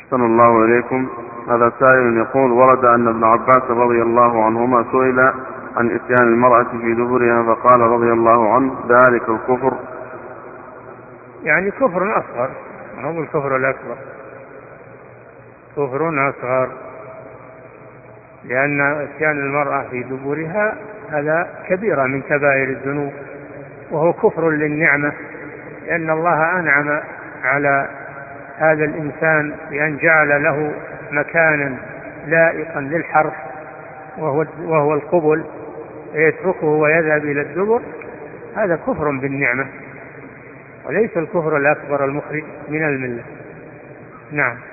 أحسن الله إليكم. هذا سائل يقول: ورد أن ابن عباس رضي الله عنهما سئل عن إتيان المرأة في دبرها فقال رضي الله عنه: ذلك الكفر. يعني كفر أصغر، ما هو الكفر الأكبر، كفر أصغر، لأن إتيان المرأة في دبرها هذا كبيرة من كبائر الذنوب، وهو كفر للنعمة، لأن الله أنعم على هذا الإنسان بأن جعل له مكانا لائقا للحرف وهو القبل، يتركه ويذهب إلى الدبر. هذا كفر بالنعمة وليس الكفر الأكبر المخرج من الملة. نعم.